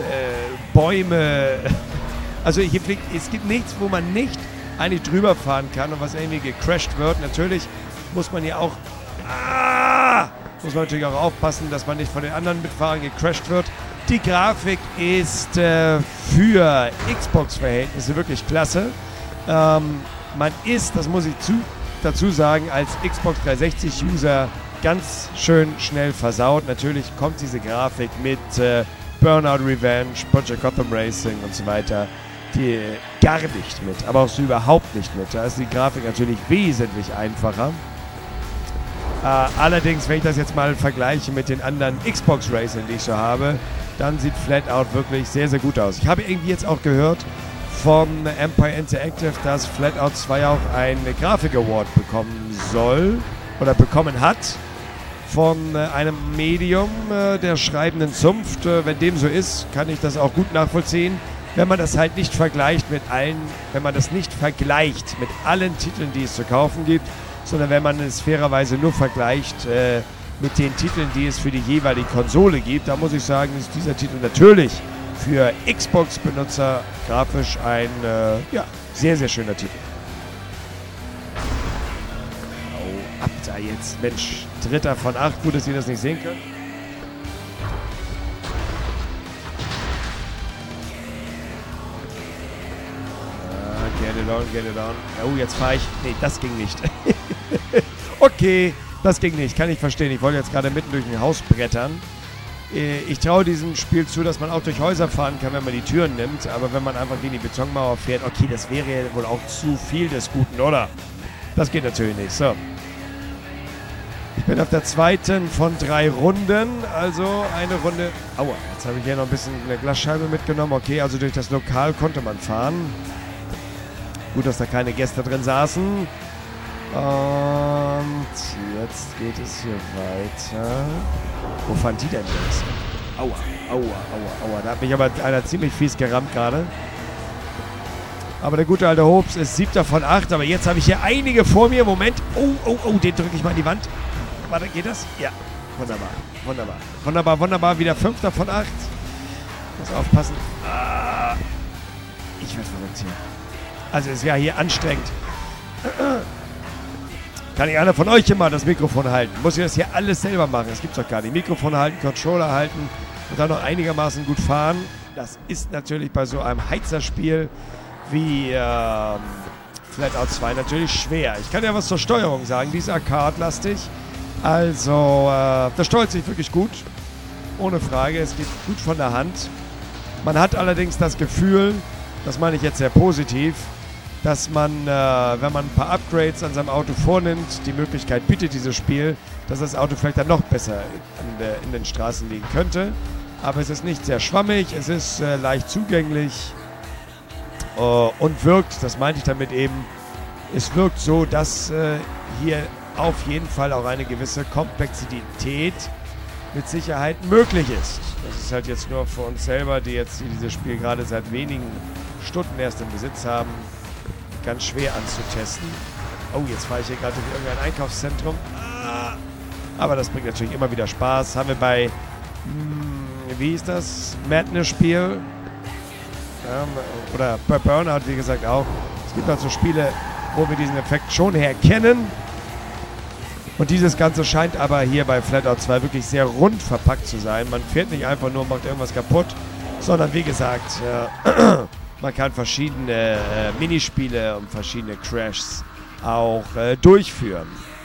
Bäume. Also hier fliegt, es gibt nichts, wo man nicht eigentlich drüber fahren kann und was irgendwie gecrashed wird. Natürlich muss man hier auch, ah, muss man natürlich auch aufpassen, dass man nicht von den anderen Mitfahrern gecrashed wird. Die Grafik ist äh, für Xbox-Verhältnisse wirklich klasse. Ähm, man ist, das muss ich zu, dazu sagen, als Xbox dreihundertsechzig-User ganz schön schnell versaut. Natürlich kommt diese Grafik mit äh, Burnout Revenge, Project Gotham Racing und so weiter die äh, gar nicht mit, aber auch so überhaupt nicht mit. Da ist die Grafik natürlich wesentlich einfacher. Äh, allerdings, wenn ich das jetzt mal vergleiche mit den anderen Xbox Racing, die ich so habe, dann sieht Flatout wirklich sehr, sehr gut aus. Ich habe irgendwie jetzt auch gehört von Empire Interactive, dass Flatout zwei auch einen Grafik Award bekommen soll oder bekommen hat von äh, einem Medium äh, der schreibenden Zunft. Äh, wenn dem so ist, kann ich das auch gut nachvollziehen. Wenn man das halt nicht vergleicht mit allen, wenn man das nicht vergleicht mit allen Titeln, die es zu kaufen gibt, sondern wenn man es fairerweise nur vergleicht äh, mit den Titeln, die es für die jeweilige Konsole gibt, da muss ich sagen, ist dieser Titel natürlich für Xbox-Benutzer grafisch ein äh, ja, sehr, sehr schöner Titel. Oh, ab da jetzt. Mensch, dritter von acht. Gut, dass ihr das nicht sehen könnt. Ah, get it on, get it on. Oh, jetzt fahre ich. Nee, das ging nicht. Okay, das ging nicht. Kann ich verstehen. Ich wollte jetzt gerade mitten durch ein Haus brettern. Ich traue diesem Spiel zu, dass man auch durch Häuser fahren kann, wenn man die Türen nimmt. Aber wenn man einfach gegen die Betonmauer fährt, okay, das wäre ja wohl auch zu viel des Guten, oder? Das geht natürlich nicht. So. Ich bin auf der zweiten von drei Runden. Also eine Runde. Aua, jetzt habe ich hier noch ein bisschen eine Glasscheibe mitgenommen. Okay, also durch das Lokal konnte man fahren. Gut, dass da keine Gäste drin saßen. Und jetzt geht es hier weiter. Wo fahren die denn jetzt? Aua, aua, aua, aua. Da hat mich aber einer ziemlich fies gerammt gerade. Aber der gute alte Hobbs ist siebter von acht. Aber jetzt habe ich hier einige vor mir. Moment. Oh, oh, oh, den drücke ich mal in die Wand. Warte, geht das? Ja. Wunderbar, wunderbar. Wunderbar, wunderbar. Wieder fünfter von acht. Muss aufpassen. Ah, ich werde verrückt hier. Also es ist ja hier anstrengend. Kann nicht einer von euch immer das Mikrofon halten? Muss ich das hier alles selber machen? Das gibt's doch gar nicht. Mikrofon halten, Controller halten und dann noch einigermaßen gut fahren. Das ist natürlich bei so einem Heizerspiel wie ähm, Flatout zwei natürlich schwer. Ich kann ja was zur Steuerung sagen. Die ist Arcade-lastig. Also, äh, das steuert sich wirklich gut. Ohne Frage. Es geht gut von der Hand. Man hat allerdings das Gefühl, das meine ich jetzt sehr positiv, dass man, äh, wenn man ein paar Upgrades an seinem Auto vornimmt, die Möglichkeit bietet dieses Spiel, dass das Auto vielleicht dann noch besser in, der, in den Straßen liegen könnte. Aber es ist nicht sehr schwammig, es ist äh, leicht zugänglich äh, und wirkt, das meinte ich damit eben, es wirkt so, dass äh, hier auf jeden Fall auch eine gewisse Komplexität mit Sicherheit möglich ist. Das ist halt jetzt nur für uns selber, die jetzt dieses Spiel gerade seit wenigen Stunden erst im Besitz haben, ganz schwer anzutesten. Oh, jetzt fahre ich hier gerade durch irgendein Einkaufszentrum. Ah, aber das bringt natürlich immer wieder Spaß. Haben wir bei, mh, wie hieß das? Madness-Spiel. Ja, oder bei Burnout, wie gesagt, auch. Es gibt also Spiele, wo wir diesen Effekt schon herkennen. Und dieses Ganze scheint aber hier bei Flatout zwei wirklich sehr rund verpackt zu sein. Man fährt nicht einfach nur und macht irgendwas kaputt, sondern wie gesagt, äh, man kann verschiedene äh, Minispiele und verschiedene Crashs auch äh, durchführen.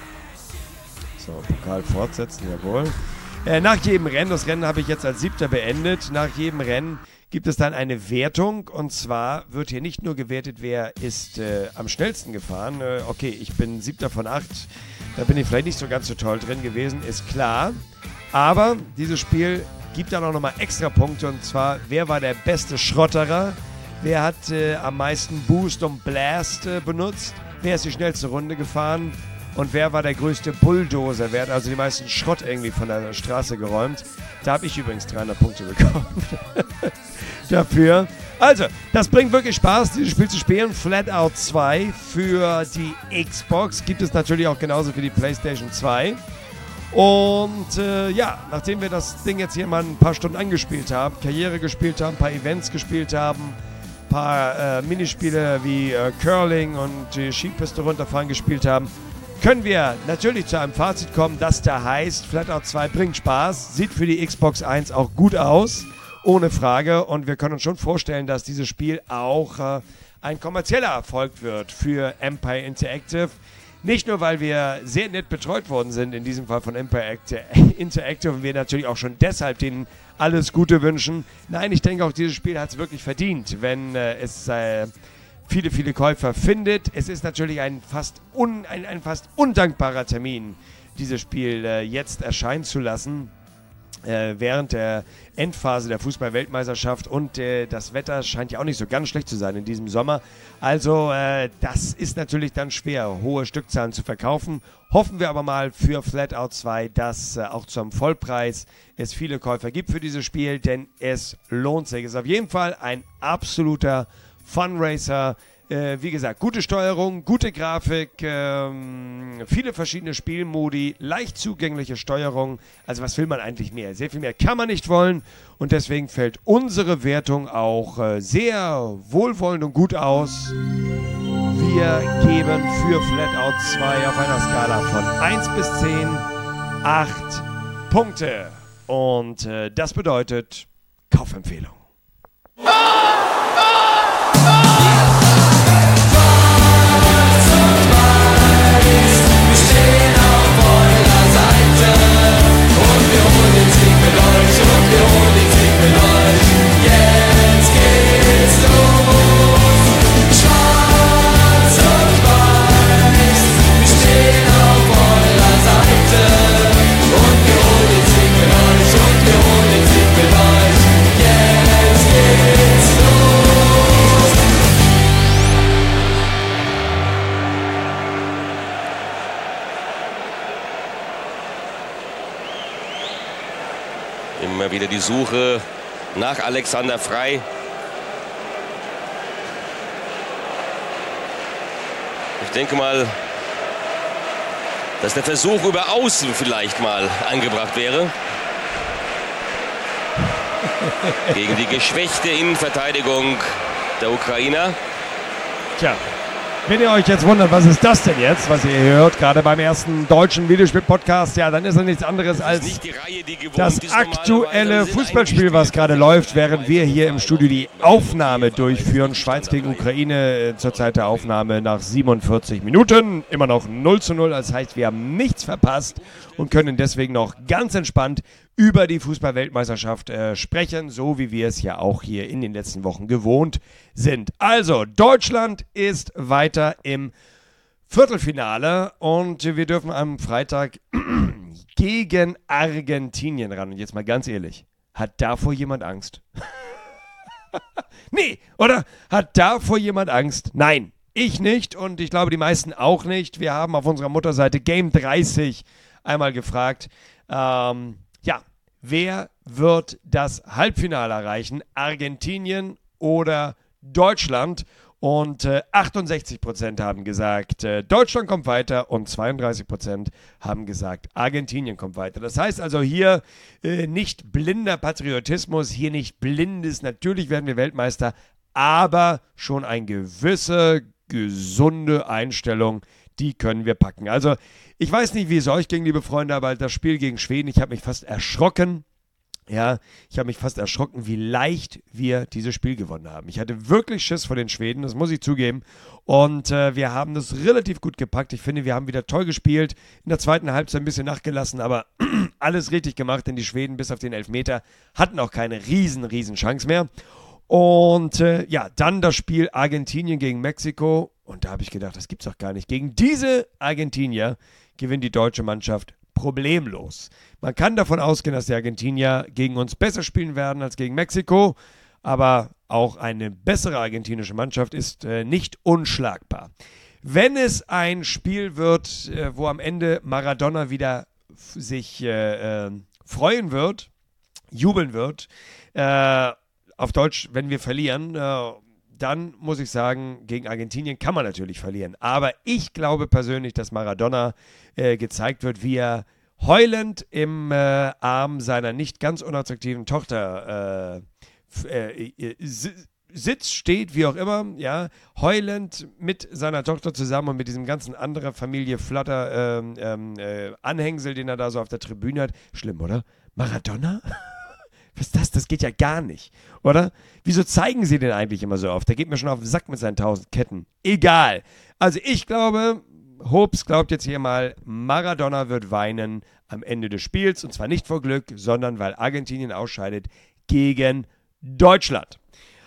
So, Pokal fortsetzen, jawohl. Äh, nach jedem Rennen, das Rennen habe ich jetzt als siebter beendet, nach jedem Rennen gibt es dann eine Wertung. Und zwar wird hier nicht nur gewertet, wer ist äh, am schnellsten gefahren. Äh, okay, ich bin siebter von acht, da bin ich vielleicht nicht so ganz so toll drin gewesen, ist klar. Aber dieses Spiel gibt dann auch nochmal extra Punkte. Und zwar, wer war der beste Schrotterer? Wer hat äh, am meisten Boost und Blast äh, benutzt? Wer ist die schnellste Runde gefahren? Und wer war der größte Bulldozer? Wer hat also die meisten Schrott irgendwie von der Straße geräumt? Da habe ich übrigens dreihundert Punkte bekommen. Dafür. Also, das bringt wirklich Spaß, dieses Spiel zu spielen. Flatout zwei für die Xbox. Gibt es natürlich auch genauso für die PlayStation zwei. Und äh, ja, nachdem wir das Ding jetzt hier mal ein paar Stunden angespielt haben, Karriere gespielt haben, ein paar Events gespielt haben, ein paar äh, Minispiele wie äh, Curling und die Skipiste runterfahren gespielt haben, können wir natürlich zu einem Fazit kommen, das da heißt, Flatout zwei bringt Spaß, sieht für die Xbox eins auch gut aus, ohne Frage. Und wir können uns schon vorstellen, dass dieses Spiel auch äh, ein kommerzieller Erfolg wird für Empire Interactive. Nicht nur, weil wir sehr nett betreut worden sind, in diesem Fall von Empire Interactive, und wir natürlich auch schon deshalb denen alles Gute wünschen. Nein, ich denke auch, dieses Spiel hat es wirklich verdient, wenn äh, es äh, viele, viele Käufer findet. Es ist natürlich ein fast, un, ein, ein fast undankbarer Termin, dieses Spiel äh, jetzt erscheinen zu lassen, äh, während der Endphase der Fußball-Weltmeisterschaft, und äh, das Wetter scheint ja auch nicht so ganz schlecht zu sein in diesem Sommer. Also äh, das ist natürlich dann schwer, hohe Stückzahlen zu verkaufen. Hoffen wir aber mal für Flatout zwei, dass äh, auch zum Vollpreis es viele Käufer gibt für dieses Spiel, denn es lohnt sich. Es ist auf jeden Fall ein absoluter Funracer. Äh, wie gesagt, gute Steuerung, gute Grafik, ähm, viele verschiedene Spielmodi, leicht zugängliche Steuerung. Also was will man eigentlich mehr? Sehr viel mehr kann man nicht wollen und deswegen fällt unsere Wertung auch äh, sehr wohlwollend und gut aus. Wir geben für Flatout zwei auf einer Skala von eins bis zehn acht Punkte. Und äh, das bedeutet Kaufempfehlung. Immer wieder die Suche nach Alexander Frei. Ich denke mal, dass der Versuch über Außen vielleicht mal angebracht wäre. Gegen die geschwächte Innenverteidigung der Ukrainer. Tja, wenn ihr euch jetzt wundert, was ist das denn jetzt, was ihr hier hört, gerade beim ersten deutschen Videospiel-Podcast, ja, dann ist es nichts anderes als Nicht die Reihe, die gewohnt das ist aktuelle normalerweise. Fußballspiel, was gerade läuft, während wir hier im Studio die Aufnahme durchführen. Schweiz gegen Ukraine, äh, zur Zeit der Aufnahme nach siebenundvierzig Minuten, immer noch null zu null, das heißt, wir haben nichts verpasst und können deswegen noch ganz entspannt über die Fußball-Weltmeisterschaft äh, sprechen, so wie wir es ja auch hier in den letzten Wochen gewohnt sind. Also, Deutschland ist weiter im Viertelfinale und wir dürfen am Freitag gegen Argentinien ran. Und jetzt mal ganz ehrlich, hat davor jemand Angst? Nee, oder? Hat davor jemand Angst? Nein, ich nicht und ich glaube die meisten auch nicht. Wir haben auf unserer Mutterseite Game dreißig einmal gefragt, ähm, ja, wer wird das Halbfinale erreichen? Argentinien oder Deutschland? Und äh, achtundsechzig Prozent haben gesagt, äh, Deutschland kommt weiter und zweiunddreißig Prozent haben gesagt, Argentinien kommt weiter. Das heißt also hier äh, nicht blinder Patriotismus, hier nicht blindes, natürlich werden wir Weltmeister, aber schon eine gewisse gesunde Einstellung, die können wir packen. Also ich weiß nicht, wie es euch ging, liebe Freunde, aber das Spiel gegen Schweden, ich habe mich fast erschrocken. Ja, ich habe mich fast erschrocken, wie leicht wir dieses Spiel gewonnen haben. Ich hatte wirklich Schiss vor den Schweden, das muss ich zugeben. Und äh, wir haben das relativ gut gepackt. Ich finde, wir haben wieder toll gespielt. In der zweiten Halbzeit ein bisschen nachgelassen, aber alles richtig gemacht, denn die Schweden bis auf den Elfmeter hatten auch keine riesen, riesen Chance mehr. Und äh, ja, dann das Spiel Argentinien gegen Mexiko. Und da habe ich gedacht, das gibt's doch gar nicht. Gegen diese Argentinier gewinnt die deutsche Mannschaft problemlos. Man kann davon ausgehen, dass die Argentinier gegen uns besser spielen werden als gegen Mexiko, aber auch eine bessere argentinische Mannschaft ist äh, nicht unschlagbar. Wenn es ein Spiel wird, äh, wo am Ende Maradona wieder f- sich äh, äh, freuen wird, jubeln wird, äh, auf Deutsch, wenn wir verlieren, äh, dann muss ich sagen, gegen Argentinien kann man natürlich verlieren. Aber ich glaube persönlich, dass Maradona äh, gezeigt wird, wie er heulend im äh, Arm seiner nicht ganz unattraktiven Tochter äh, äh, äh, sitzt, steht, wie auch immer, ja, heulend mit seiner Tochter zusammen und mit diesem ganzen anderen Familie Flatter ähm, ähm, äh, Anhängsel, den er da so auf der Tribüne hat. Schlimm, oder? Maradona? Was ist das? Das geht ja gar nicht, oder? Wieso zeigen sie den eigentlich immer so oft? Der geht mir schon auf den Sack mit seinen tausend Ketten. Egal. Also ich glaube, Hobbs glaubt jetzt hier mal, Maradona wird weinen am Ende des Spiels. Und zwar nicht vor Glück, sondern weil Argentinien ausscheidet gegen Deutschland.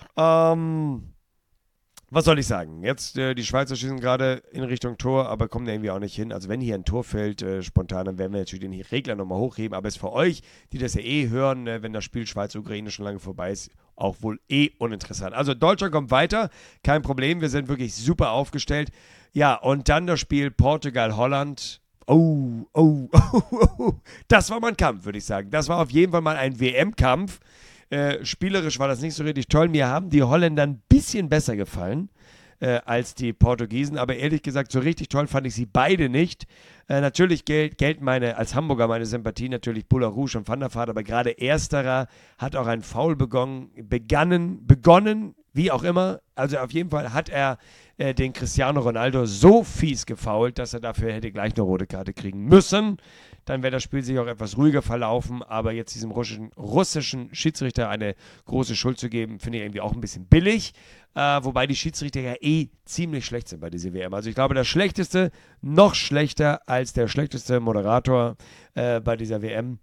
Ähm... Was soll ich sagen? Jetzt, äh, die Schweizer schießen gerade in Richtung Tor, aber kommen da irgendwie auch nicht hin. Also wenn hier ein Tor fällt, äh, spontan, dann werden wir natürlich den Regler nochmal hochheben. Aber es ist für euch, die das ja eh hören, äh, wenn das Spiel Schweiz-Ukraine schon lange vorbei ist, auch wohl eh uninteressant. Also Deutschland kommt weiter, kein Problem, wir sind wirklich super aufgestellt. Ja, und dann das Spiel Portugal-Holland. Oh, oh, oh, oh, das war mal ein Kampf, würde ich sagen. Das war auf jeden Fall mal ein W M-Kampf. Äh, spielerisch war das nicht so richtig toll. Mir haben die Holländer ein bisschen besser gefallen. äh, als die Portugiesen. Aber ehrlich gesagt, so richtig toll fand ich sie beide nicht. Äh, natürlich gel- gelten meine, als Hamburger meine Sympathie natürlich Boularouche und Van der Vaart, aber gerade ersterer hat auch ein Foul begonnen, begannen, begonnen, wie auch immer. Also auf jeden Fall hat er äh, den Cristiano Ronaldo so fies gefoult, dass er dafür hätte gleich eine rote Karte kriegen müssen. Dann wäre das Spiel sich auch etwas ruhiger verlaufen, aber jetzt diesem russischen, russischen Schiedsrichter eine große Schuld zu geben, finde ich irgendwie auch ein bisschen billig, äh, wobei die Schiedsrichter ja eh ziemlich schlecht sind bei dieser W M. Also ich glaube, das Schlechteste, noch schlechter als der schlechteste Moderator äh, bei dieser W M,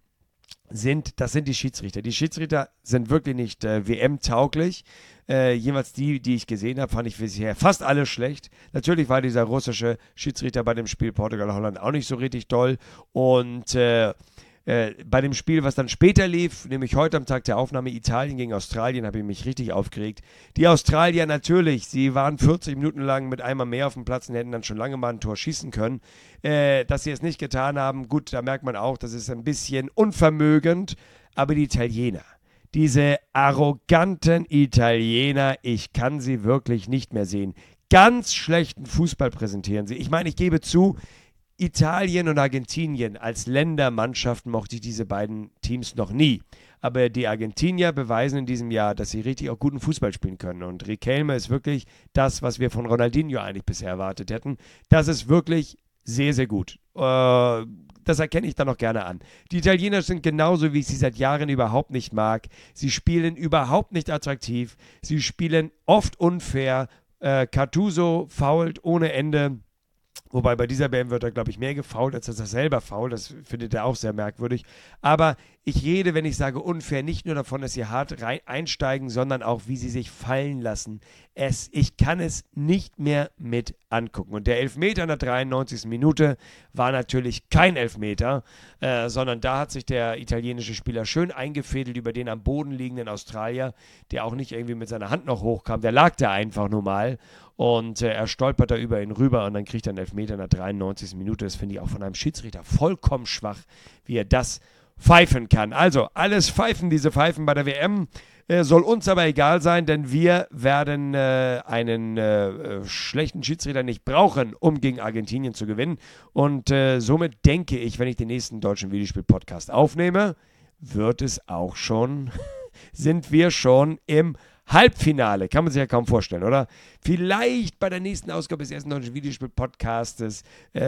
sind, das sind die Schiedsrichter. Die Schiedsrichter sind wirklich nicht äh, W M-tauglich. Äh, jeweils die, die ich gesehen habe, fand ich bisher fast alle schlecht. Natürlich war dieser russische Schiedsrichter bei dem Spiel Portugal-Holland auch nicht so richtig doll. Und äh, äh, bei dem Spiel, was dann später lief, nämlich heute am Tag der Aufnahme Italien gegen Australien, habe ich mich richtig aufgeregt. Die Australier natürlich, sie waren vierzig Minuten lang mit einmal mehr auf dem Platz und hätten dann schon lange mal ein Tor schießen können. Äh, dass sie es nicht getan haben, gut, da merkt man auch, das ist ein bisschen unvermögend. Aber die Italiener, diese arroganten Italiener, ich kann sie wirklich nicht mehr sehen. Ganz schlechten Fußball präsentieren sie. Ich meine, ich gebe zu, Italien und Argentinien als Ländermannschaften mochte ich diese beiden Teams noch nie. Aber die Argentinier beweisen in diesem Jahr, dass sie richtig auch guten Fußball spielen können. Und Riquelme ist wirklich das, was wir von Ronaldinho eigentlich bisher erwartet hätten. Das ist wirklich sehr, sehr gut. Äh, das erkenne ich dann auch gerne an. Die Italiener sind genauso, wie ich sie seit Jahren überhaupt nicht mag. Sie spielen überhaupt nicht attraktiv. Sie spielen oft unfair. Äh, Gattuso foult ohne Ende. Wobei bei dieser B M wird er, glaube ich, mehr gefoult, als dass er selber foult. Das findet er auch sehr merkwürdig. Aber ich rede, wenn ich sage unfair, nicht nur davon, dass sie hart rein einsteigen, sondern auch, wie sie sich fallen lassen. Es, ich kann es nicht mehr mit angucken. Und der Elfmeter in der dreiundneunzigsten Minute war natürlich kein Elfmeter, äh, sondern da hat sich der italienische Spieler schön eingefädelt über den am Boden liegenden Australier, der auch nicht irgendwie mit seiner Hand noch hochkam. Der lag da einfach nur mal. Und äh, er stolpert da über ihn rüber und dann kriegt er einen Elfmeter in der dreiundneunzigsten Minute. Das finde ich auch von einem Schiedsrichter vollkommen schwach, wie er das pfeifen kann. Also, alles pfeifen, diese Pfeifen bei der W M. Äh, soll uns aber egal sein, denn wir werden äh, einen äh, schlechten Schiedsrichter nicht brauchen, um gegen Argentinien zu gewinnen. Und äh, somit denke ich, wenn ich den nächsten deutschen Videospiel-Podcast aufnehme, wird es auch schon, sind wir schon im Halbfinale, kann man sich ja kaum vorstellen, oder? Vielleicht bei der nächsten Ausgabe des ersten deutschen Videospiel-Podcastes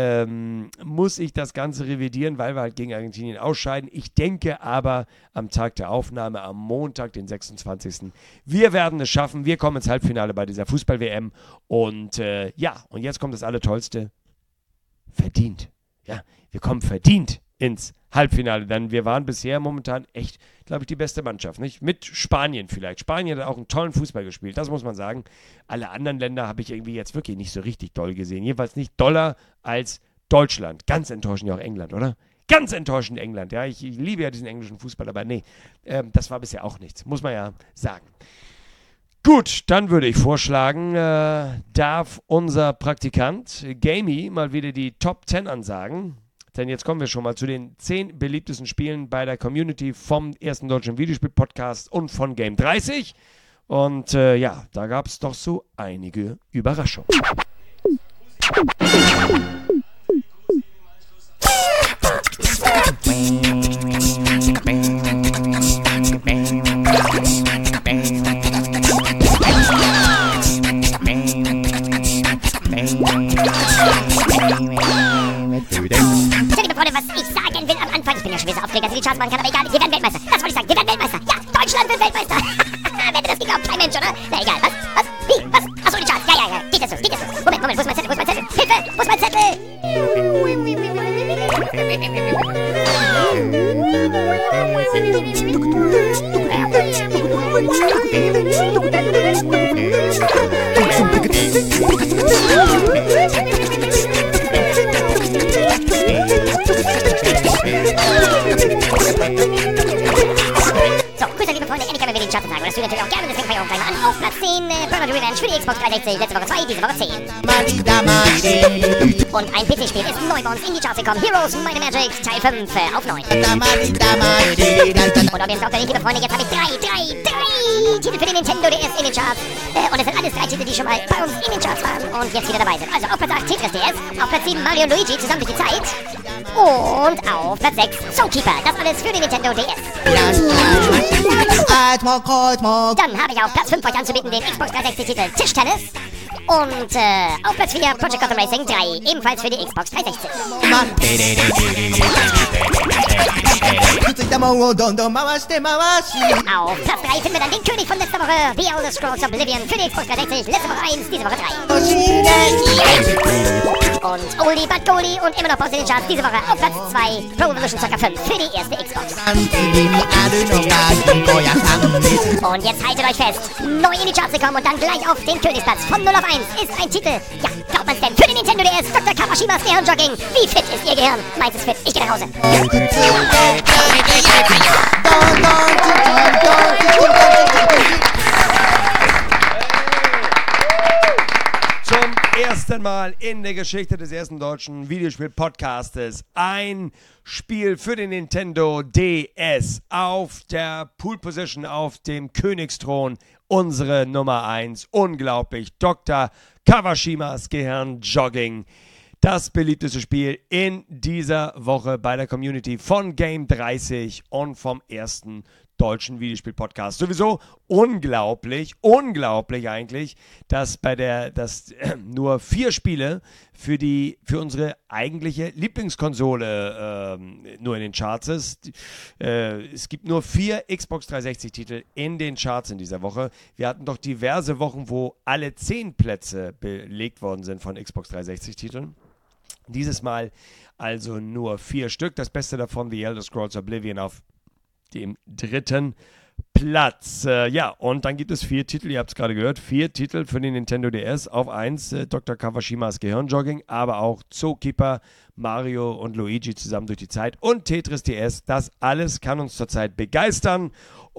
ähm, muss ich das Ganze revidieren, weil wir halt gegen Argentinien ausscheiden. Ich denke aber am Tag der Aufnahme, am Montag, den sechsundzwanzigsten Wir werden es schaffen. Wir kommen ins Halbfinale bei dieser Fußball-W M. Und äh, ja, und jetzt kommt das Allertollste. Verdient. Ja, wir kommen verdient ins Halbfinale, denn wir waren bisher momentan echt, glaube ich, die beste Mannschaft, nicht? Mit Spanien vielleicht. Spanien hat auch einen tollen Fußball gespielt, das muss man sagen. Alle anderen Länder habe ich irgendwie jetzt wirklich nicht so richtig doll gesehen. Jedenfalls nicht doller als Deutschland. Ganz enttäuschend ja auch England, oder? Ganz enttäuschend England, ja. Ich, ich liebe ja diesen englischen Fußball, aber nee, ähm, das war bisher auch nichts, muss man ja sagen. Gut, dann würde ich vorschlagen, äh, darf unser Praktikant Gamey mal wieder die Top zehn ansagen. Denn jetzt kommen wir schon mal zu den zehn beliebtesten Spielen bei der Community vom ersten deutschen Videospiel-Podcast und von Game dreißig. Und äh, ja, da gab es doch so einige Überraschungen. Freunde, was ich sagen will am Anfang, ich bin ja schon wieder so aufgeregt, dass ich die Charts machen kann, aber egal, wir werden Weltmeister. Das wollte ich sagen, wir werden Weltmeister. Ja, Deutschland wird Weltmeister. Wer hätte das geglaubt? Kein Mensch, oder? Na egal, was? Was? Wie? Was? Achso, die Charts. Ja, ja, ja. Geht jetzt los, geht jetzt los. Moment, Moment, wo ist mein Zettel? Wo ist mein Zettel? Hilfe! Wo ist mein Zettel? So, grüße liebe Freunde, endlich können wir wieder die Charts sagen. Und das tue ich natürlich auch gerne, deswegen fange ich auch gleich mal an. Auf Platz zehn, äh, Burnout Revenge für die Xbox dreihundertsechzig, letzte Woche zwei. diese Woche zehn. Und ein P C-Spiel ist neu bei uns in die Charts gekommen. Heroes Might and Magic Teil fünf auf neun. Und ob ihr es glaubt oder nicht, liebe Freunde, jetzt habe ich drei, drei, drei Titel für den Nintendo D S in den Charts. Äh, und es sind alles drei Titel, die schon mal bei uns in den Charts waren und jetzt wieder dabei sind. Also auf Platz acht Tetris D S, auf Platz sieben Mario und Luigi zusammen durch die Zeit und auf Platz sechs Zookeeper. Das alles für den Nintendo D S. Dann habe ich auf Platz fünf euch anzubieten den Xbox dreihundertsechzig-Titel Tischtennis. Und äh, auf Platz vier Project Gotham Racing drei, ebenfalls für die Xbox dreihundertsechzig. Auf Platz drei finden wir dann den König von letzter Woche, The Elder Scrolls Oblivion für die Xbox dreihundertsechzig, letzte Woche eins, diese Woche drei. Und Oldie but Goldie und immer noch bei uns in den Charts diese Woche auf Platz zwei Pro Evolution Soccer fünf für die erste Xbox. Und jetzt haltet euch fest, neu in die Charts gekommen und dann gleich auf den Königsplatz von null auf eins ist ein Titel. Ja, glaubt man's denn? Für den Nintendo D S, Doktor Kawashimas Gehirnjogging. Wie fit ist Ihr Gehirn? Meins ist fit, ich geh nach Hause. Zum ersten Mal in der Geschichte des ersten deutschen Videospiel-Podcastes ein Spiel für den Nintendo D S auf der Pool Position auf dem Königsthron. Unsere Nummer eins, unglaublich, Doktor Kawashimas Gehirnjogging. Das beliebteste Spiel in dieser Woche bei der Community von Game dreißig und vom ersten deutschen Videospiel-Podcast. Sowieso unglaublich, unglaublich eigentlich, dass bei der, dass äh, nur vier Spiele für die, für unsere eigentliche Lieblingskonsole äh, nur in den Charts ist. Äh, es gibt nur vier Xbox dreihundertsechzig-Titel in den Charts in dieser Woche. Wir hatten doch diverse Wochen, wo alle zehn Plätze belegt worden sind von Xbox dreihundertsechzig-Titeln. Dieses Mal also nur vier Stück. Das Beste davon, The Elder Scrolls Oblivion auf dem dritten Platz. Äh, ja, und dann gibt es vier Titel, ihr habt es gerade gehört, vier Titel für den Nintendo D S. Auf eins äh, Doktor Kawashimas Gehirnjogging, aber auch Zookeeper, Mario und Luigi zusammen durch die Zeit und Tetris D S. Das alles kann uns zurzeit begeistern.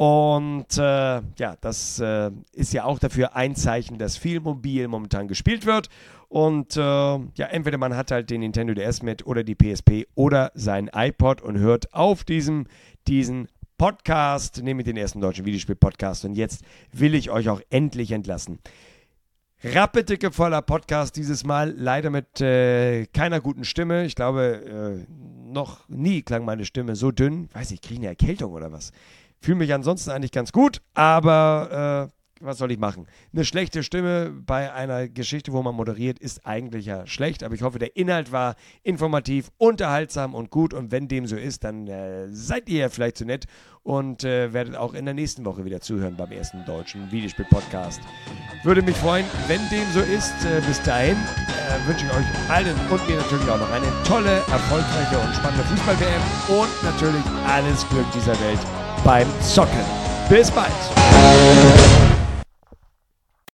Und äh, ja, das äh, ist ja auch dafür ein Zeichen, dass viel mobil momentan gespielt wird. Und äh, ja, entweder man hat halt den Nintendo D S mit oder die P S P oder sein iPod und hört auf diesem, diesen Podcast, nämlich den ersten deutschen Videospiel-Podcast. Und jetzt will ich euch auch endlich entlassen. Rappedicke voller Podcast dieses Mal, leider mit äh, keiner guten Stimme. Ich glaube, äh, noch nie klang meine Stimme so dünn. Weiß nicht, kriege ich eine Erkältung oder was? Fühle mich ansonsten eigentlich ganz gut, aber äh, was soll ich machen? Eine schlechte Stimme bei einer Geschichte, wo man moderiert, ist eigentlich ja schlecht, aber ich hoffe, der Inhalt war informativ, unterhaltsam und gut und wenn dem so ist, dann äh, seid ihr ja vielleicht so nett und äh, werdet auch in der nächsten Woche wieder zuhören beim ersten deutschen Videospiel-Podcast. Würde mich freuen, wenn dem so ist. Äh, bis dahin äh, wünsche ich euch allen und mir natürlich auch noch eine tolle, erfolgreiche und spannende Fußball-W M und natürlich alles Glück dieser Welt beim Zocken. Bis bald!